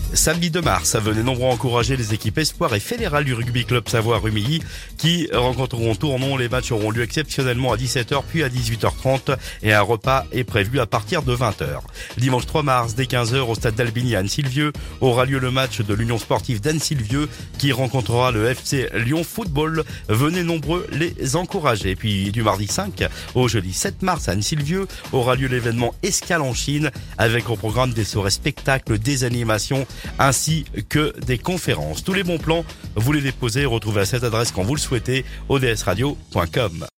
Samedi 2 mars, venez nombreux encourager les équipes espoirs et fédérales du rugby club Savoie-Rumilly qui rencontreront Tournon. Les matchs auront lieu exceptionnellement à 17h puis à 18h30 et un repas est prévu à partir de 20h. Dimanche 3 mars, dès 15h au stade d'Albigny à Anne-Sylvieux, aura lieu le match de l'Union sportive d'Anne-Sylvieux qui rencontrera le FC Lyon Football. Venez nombreux les encourager. Puis du mardi 5 au jeudi 7 mars à Anne-Sylvieux aura lieu l'événement Escale en Chine avec au programme des soirées spectacles, des animations ainsi que des conférences. Tous les bons plans, vous les déposez et retrouvez à cette adresse quand vous le souhaitez, odsradio.com.